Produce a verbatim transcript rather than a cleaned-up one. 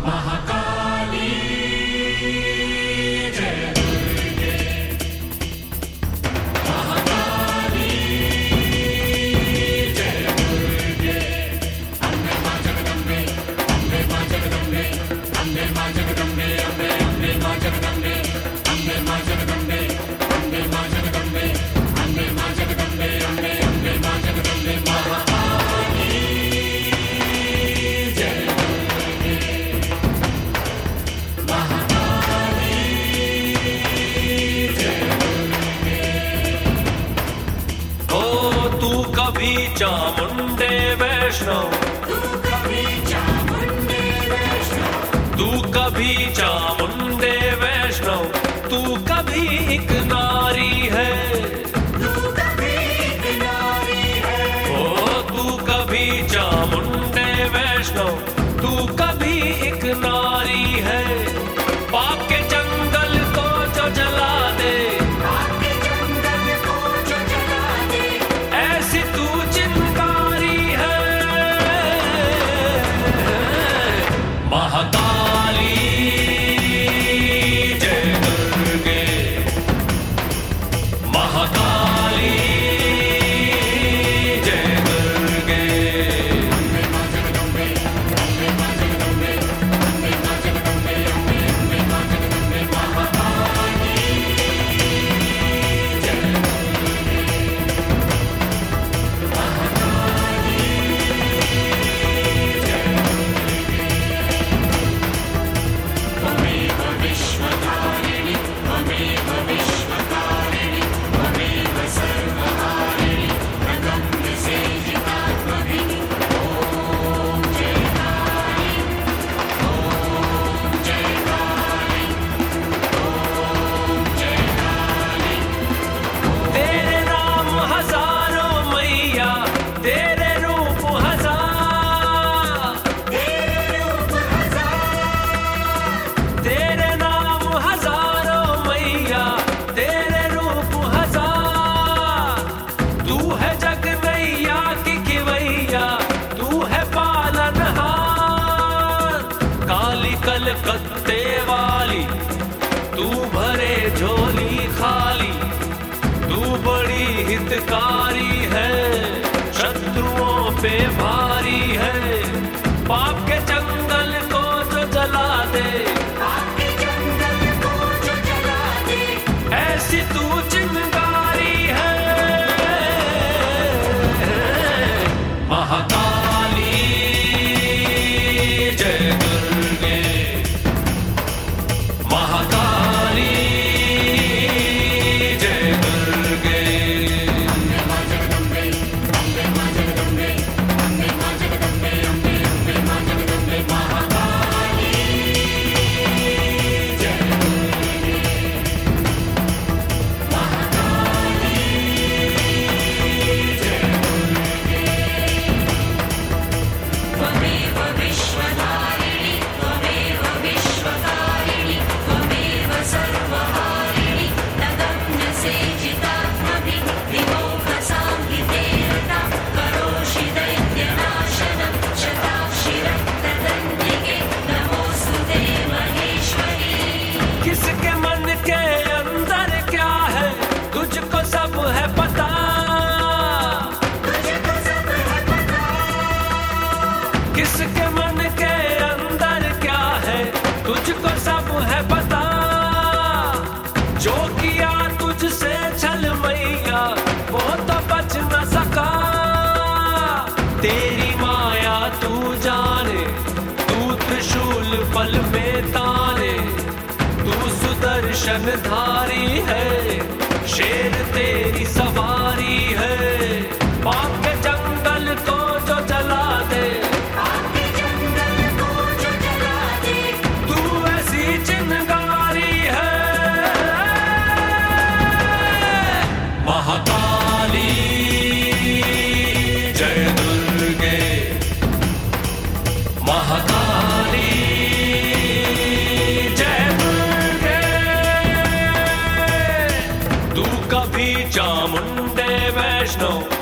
महाकाली जय दुर्गे, महाकाली जय दुर्गे, अम्बे मां जगदम्बे, अम्बे मां जगदम्बे, अम्बे मां जगदम्बे, अम्बे अम्बे मां जगदम्बे, अम्बे मां जगदम्बे, अम्बे मां जगदम्बे, अम्बे मां जगदम्बे, अम्बे अम्बे मां जगदम्बे, महाकाली जय दुर्गे, महाकाली जय दुर्गे। ओ तू कभी चामुंडे वैष्णव, तू कभी चामुंडे वैष्णव, तू कभी चामुंडे वैष्णव, तू कभी एक नारी है। तू कभी एक नारी है। ओ तू कभी चामुंडे वैष्णव, तू कभी एक नारी है। पाप के जंगल को जो जला दे, पाप के जंगल को जो जला दे, ऐसी तू चिंगारी है। महाकाली जय दुर्गे, महाकाली जय दुर्गे। अम्बे मां जगदम्बे, अम्बे मां जगदम्बे, अम्बे मां जगदम्बे, अम्बे अम्बे मां जगदम्बे, महाकाली जय दुर्गे, महाकाली जय दुर्गे। त्वमेव विश्वधारिणि, त्वमेव विश्वकारिणि, त्वमेव सर्वहारिणि, प्रगम्य सेवितात्मभिः। ॐ जय काली, ॐ जय काली, ॐ जय काली। तेरे नाम हजारों मैया, तेरे रूप हजार, तेरे रूप हजार, तेरे नाम हजारों मैया, तेरे रूप हजार। तू है जग नैया की खिवैया, तू है पालनहार। काली कलकत्ते वाली, तू भरे झोली खाली, तू बड़ी हितकारी है, शत्रुओं पे भारी है। पाप के जंगल को जो जला दे, पाप के जंगल को जो जला दे, ऐसी तू चिंगारी है। महाकाली जय दुर्गे, महाकाली जय दुर्गे। अम्बे मां जगदम्बे, अम्बे मां जगदम्बे, अम्बे मां जगदम्बे, अम्बे अम्बे मां जगदम्बे, महाकाली जय दुर्गे, महाकाली जय दुर्गे। त्वमेव विश्वधारिणि, त्वमेव विश्वकारिणि, त्वमेव सर्वहारिणि, नगम्य सेवितात्मभिः। विमोहसाङ्गिते रता, करोषि दैत्यनाशनं, शताक्षि रक्तदण्डिके, नमोऽस्तु ते महेश्वरी। किसके मन के अंदर क्या है, तुझको सब है पता। तुझको सब है पता, किसके मन के अंदर क्या है, तुझको सब है पता। जो किया तुझसे छल मैया, वो तो बच न सका। तेरी माया तू जाने, तू त्रिशूल पल में ताने, तू सुदर्शन धारी है, शेर तेरी सवारी है। पाप के जंगल को जो जला दे, पाप के जंगल को जो जला दे, तू ऐसी चिंगारी है। महाकाली जय दुर्गे, महाकाली जय दुर्गे। तू कभी चामुंडे वैष्णव,